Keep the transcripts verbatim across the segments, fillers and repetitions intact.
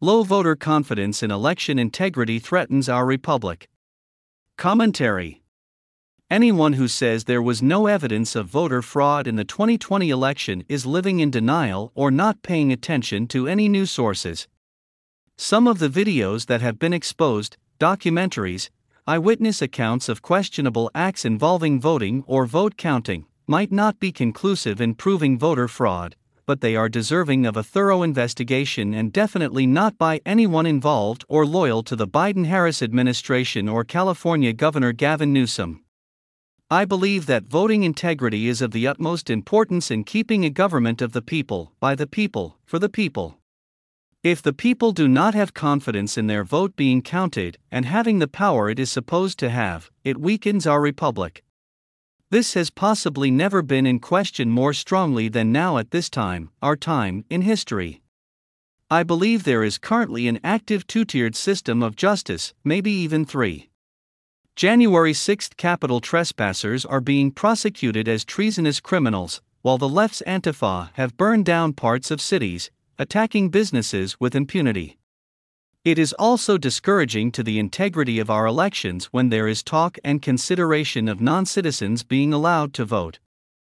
Low voter confidence in election integrity threatens our republic. Commentary. Anyone who says there was no evidence of voter fraud in the twenty twenty election is living in denial or not paying attention to any news sources. Some of the videos that have been exposed, documentaries, eyewitness accounts of questionable acts involving voting or vote counting, might not be conclusive in proving voter fraud, but they are deserving of a thorough investigation and definitely not by anyone involved or loyal to the Biden-Harris administration or California Governor Gavin Newsom. I believe that voting integrity is of the utmost importance in keeping a government of the people, by the people, for the people. If the people do not have confidence in their vote being counted and having the power it is supposed to have, it weakens our republic. This has possibly never been in question more strongly than now at this time, our time, in history. I believe there is currently an active two-tiered system of justice, maybe even three. January sixth Capitol trespassers are being prosecuted as treasonous criminals, while the left's Antifa have burned down parts of cities, attacking businesses with impunity. It is also discouraging to the integrity of our elections when there is talk and consideration of non-citizens being allowed to vote.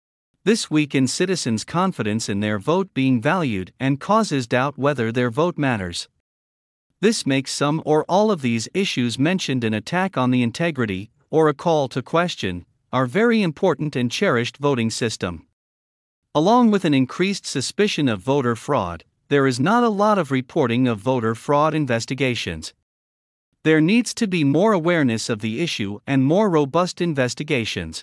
This weakens citizens' confidence in their vote being valued and causes doubt whether their vote matters. This makes some or all of these issues mentioned an attack on the integrity, or a call to question, our very important and cherished voting system. Along with an increased suspicion of voter fraud, there is not a lot of reporting of voter fraud investigations. There needs to be more awareness of the issue and more robust investigations.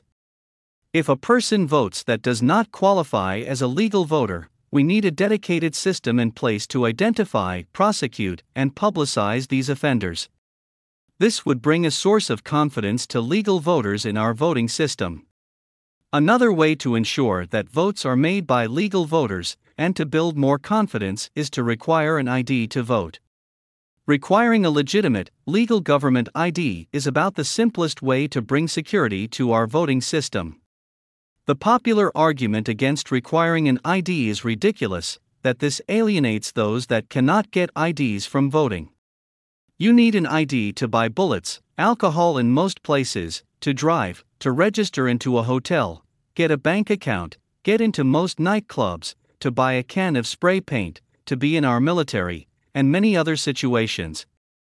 If a person votes that does not qualify as a legal voter, we need a dedicated system in place to identify, prosecute, and publicize these offenders. This would bring a source of confidence to legal voters in our voting system. Another way to ensure that votes are made by legal voters, and to build more confidence, is to require an I D to vote. Requiring a legitimate, legal government I D is about the simplest way to bring security to our voting system. The popular argument against requiring an I D is ridiculous, that this alienates those that cannot get I Ds from voting. You need an I D to buy bullets, alcohol in most places, to drive, to register into a hotel, get a bank account, get into most nightclubs, to buy a can of spray paint, to be in our military, and many other situations.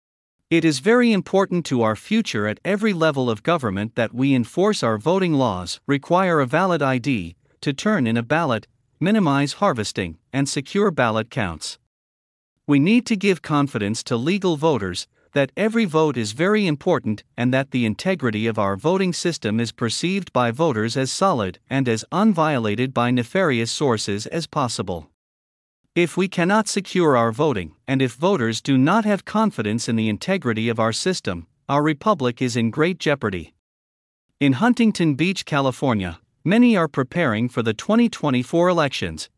It is very important to our future at every level of government that we enforce our voting laws, require a valid I D, to turn in a ballot, minimize harvesting, and secure ballot counts. We need to give confidence to legal voters that every vote is very important and that the integrity of our voting system is perceived by voters as solid and as unviolated by nefarious sources as possible. If we cannot secure our voting, and if voters do not have confidence in the integrity of our system, our republic is in great jeopardy. In Huntington Beach, California, many are preparing for the twenty twenty-four elections.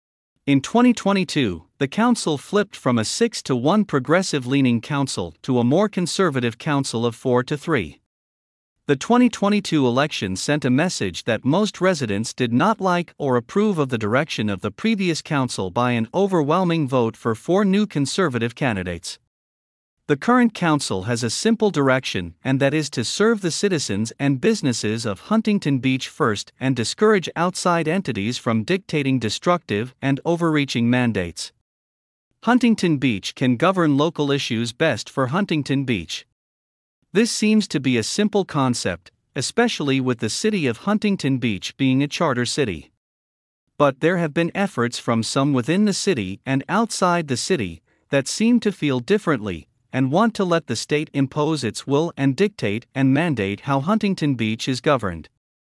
In twenty twenty-two, the council flipped from a six to one progressive-leaning council to a more conservative council of four to three. The twenty twenty-two election sent a message that most residents did not like or approve of the direction of the previous council by an overwhelming vote for four new conservative candidates. The current council has a simple direction, and that is to serve the citizens and businesses of Huntington Beach first and discourage outside entities from dictating destructive and overreaching mandates. Huntington Beach can govern local issues best for Huntington Beach. This seems to be a simple concept, especially with the city of Huntington Beach being a charter city. But there have been efforts from some within the city and outside the city that seem to feel differently and want to let the state impose its will and dictate and mandate how Huntington Beach is governed.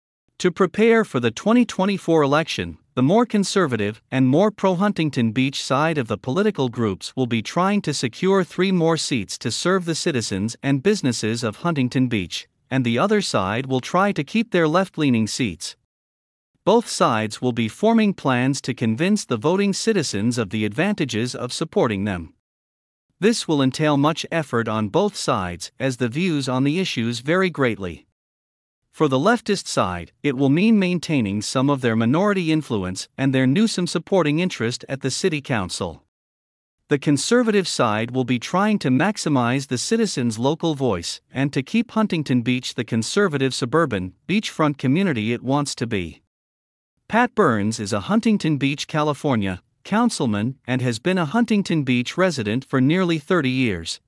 To prepare for the twenty twenty-four election, the more conservative and more pro-Huntington Beach side of the political groups will be trying to secure three more seats to serve the citizens and businesses of Huntington Beach, and the other side will try to keep their left-leaning seats. Both sides will be forming plans to convince the voting citizens of the advantages of supporting them. This will entail much effort on both sides, as the views on the issues vary greatly. For the leftist side, it will mean maintaining some of their minority influence and their Newsom supporting interest at the city council. The conservative side will be trying to maximize the citizens' local voice and to keep Huntington Beach the conservative suburban, beachfront community it wants to be. Pat Burns is a Huntington Beach, California, councilman and has been a Huntington Beach resident for nearly thirty years.